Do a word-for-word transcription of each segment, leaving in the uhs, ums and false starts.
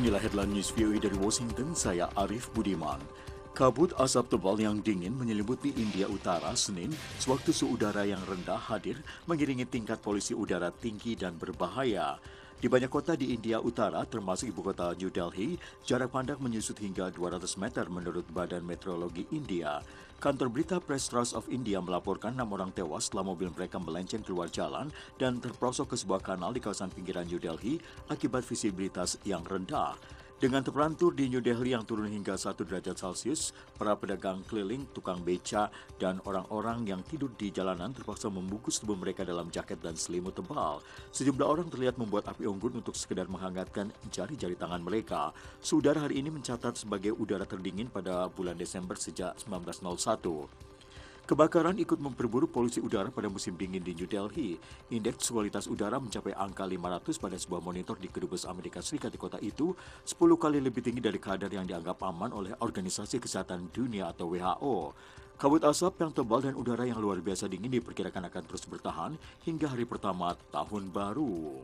Inilah headline news V O A dari Washington, saya Arif Budiman. Kabut asap tebal yang dingin menyelimuti India Utara Senin, sewaktu suhu udara yang rendah hadir mengiringi tingkat polusi udara tinggi dan berbahaya. Di banyak kota di India Utara, termasuk ibu kota New Delhi, jarak pandang menyusut hingga dua ratus meter menurut Badan Meteorologi India. Kantor berita Press Trust of India melaporkan enam orang tewas setelah mobil mereka melenceng keluar jalan dan terperosok ke sebuah kanal di kawasan pinggiran New Delhi akibat visibilitas yang rendah. Dengan temperatur di New Delhi yang turun hingga satu derajat Celcius, para pedagang keliling, tukang beca, dan orang-orang yang tidur di jalanan terpaksa membungkus tubuh mereka dalam jaket dan selimut tebal. Sejumlah orang terlihat membuat api unggun untuk sekedar menghangatkan jari-jari tangan mereka. Suhu udara hari ini mencatat sebagai udara terdingin pada bulan Desember sejak seribu sembilan ratus satu. Kebakaran ikut memperburuk polusi udara pada musim dingin di New Delhi. Indeks kualitas udara mencapai angka lima ratus pada sebuah monitor di Kedubes Amerika Serikat di kota itu, sepuluh kali lebih tinggi dari kadar yang dianggap aman oleh Organisasi Kesehatan Dunia atau W H O. Kabut asap yang tebal dan udara yang luar biasa dingin diperkirakan akan terus bertahan hingga hari pertama tahun baru.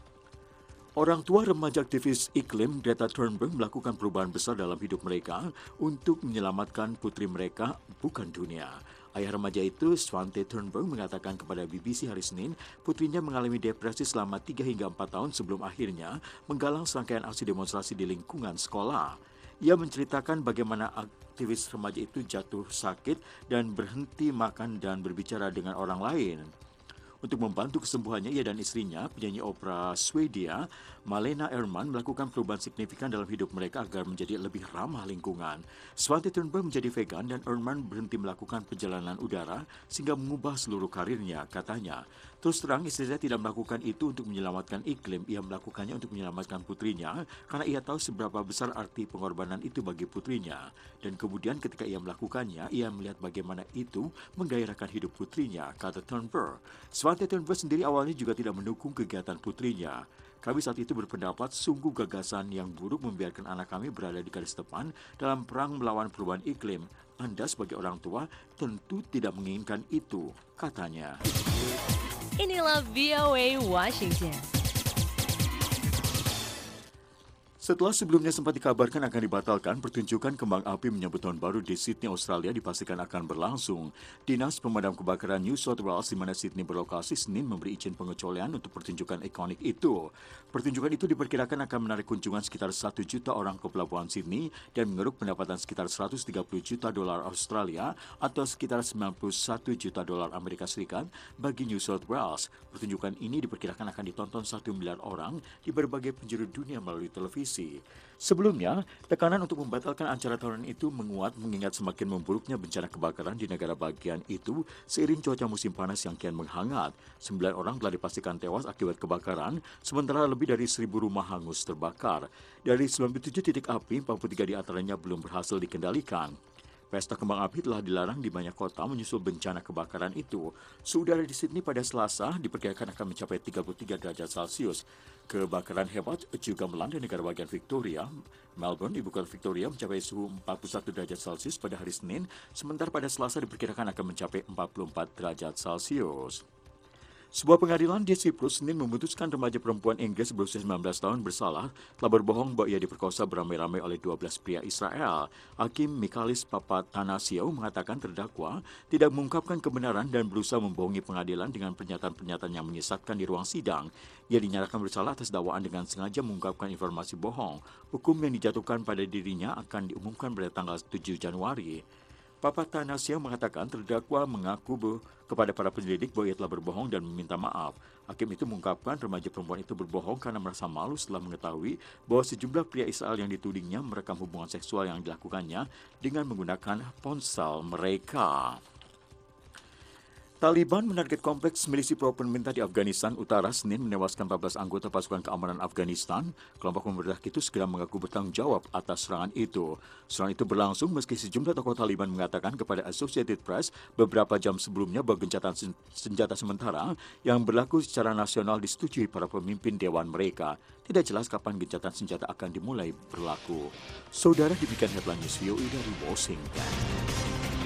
Orang tua remaja aktivis iklim Greta Thunberg melakukan perubahan besar dalam hidup mereka untuk menyelamatkan putri mereka, bukan dunia. Ayah remaja itu, Svante Thunberg, mengatakan kepada B B C hari Senin, putrinya mengalami depresi selama tiga hingga empat tahun sebelum akhirnya menggalang serangkaian aksi demonstrasi di lingkungan sekolah. Ia menceritakan bagaimana aktivis remaja itu jatuh sakit dan berhenti makan dan berbicara dengan orang lain. Untuk membantu kesembuhannya, ia dan istrinya, penyanyi opera Swedia, Malena Ernman, melakukan perubahan signifikan dalam hidup mereka agar menjadi lebih ramah lingkungan. Svante Thunberg menjadi vegan dan Ernman berhenti melakukan perjalanan udara sehingga mengubah seluruh karirnya, katanya. Terus terang, istrinya tidak melakukan itu untuk menyelamatkan iklim, ia melakukannya untuk menyelamatkan putrinya karena ia tahu seberapa besar arti pengorbanan itu bagi putrinya. Dan kemudian ketika ia melakukannya, ia melihat bagaimana itu menggairahkan hidup putrinya, kata Thunberg. Svante Thunberg sendiri awalnya juga tidak mendukung kegiatan putrinya. Kami saat itu berpendapat sungguh gagasan yang buruk membiarkan anak kami berada di garis depan dalam perang melawan perubahan iklim. Anda sebagai orang tua tentu tidak menginginkan itu, katanya. Inilah V O A Washington. Setelah sebelumnya sempat dikabarkan akan dibatalkan, pertunjukan kembang api menyambut tahun baru di Sydney, Australia dipastikan akan berlangsung. Dinas Pemadam Kebakaran New South Wales di mana Sydney berlokasi Senin memberi izin pengecualian untuk pertunjukan ikonik itu. Pertunjukan itu diperkirakan akan menarik kunjungan sekitar satu juta orang ke Pelabuhan Sydney dan mengeruk pendapatan sekitar seratus tiga puluh juta dolar Australia atau sekitar sembilan puluh satu juta dolar Amerika Serikat bagi New South Wales. Pertunjukan ini diperkirakan akan ditonton satu miliar orang di berbagai penjuru dunia melalui televisi. Sebelumnya, tekanan untuk membatalkan acara tahunan itu menguat mengingat semakin memburuknya bencana kebakaran di negara bagian itu seiring cuaca musim panas yang kian menghangat. Sembilan orang telah dipastikan tewas akibat kebakaran, sementara lebih dari seribu rumah hangus terbakar. Dari sembilan puluh tujuh titik api, empat puluh tiga diantaranya belum berhasil dikendalikan. Pesta kembang api telah dilarang di banyak kota menyusul bencana kebakaran itu. Suhu udara di Sydney pada Selasa diperkirakan akan mencapai tiga puluh tiga derajat Celcius. Kebakaran hebat juga melanda negara bagian Victoria. Melbourne, ibu kota Victoria, mencapai suhu empat puluh satu derajat Celcius pada hari Senin, sementara pada Selasa diperkirakan akan mencapai empat puluh empat derajat Celcius. Sebuah pengadilan di Siprus Senin memutuskan remaja perempuan Inggris berusia sembilan belas tahun bersalah telah berbohong bahwa ia diperkosa beramai-ramai oleh dua belas pria Israel. Hakim Michalis Papatanasiou mengatakan terdakwa tidak mengungkapkan kebenaran dan berusaha membohongi pengadilan dengan pernyataan-pernyataan yang menyesatkan di ruang sidang. Ia dinyatakan bersalah atas dakwaan dengan sengaja mengungkapkan informasi bohong. Hukum yang dijatuhkan pada dirinya akan diumumkan pada tanggal tujuh Januari. Papatanasiou mengatakan terdakwa mengaku kepada para penyelidik bahwa ia telah berbohong dan meminta maaf. Hakim itu mengungkapkan remaja perempuan itu berbohong karena merasa malu setelah mengetahui bahwa sejumlah pria Israel yang ditudingnya merekam hubungan seksual yang dilakukannya dengan menggunakan ponsel mereka. Taliban menarget kompleks milisi pro-pemerintah di Afghanistan Utara Senin menewaskan empat belas anggota pasukan keamanan Afghanistan. Kelompok pemberontak itu segera mengaku bertanggung jawab atas serangan itu. Serangan itu berlangsung meski sejumlah tokoh Taliban mengatakan kepada Associated Press beberapa jam sebelumnya bahwa gencatan senjata sementara yang berlaku secara nasional disetujui para pemimpin dewan mereka. Tidak jelas kapan gencatan senjata akan dimulai berlaku. Saudara, demikian headline news V O A dari Washington.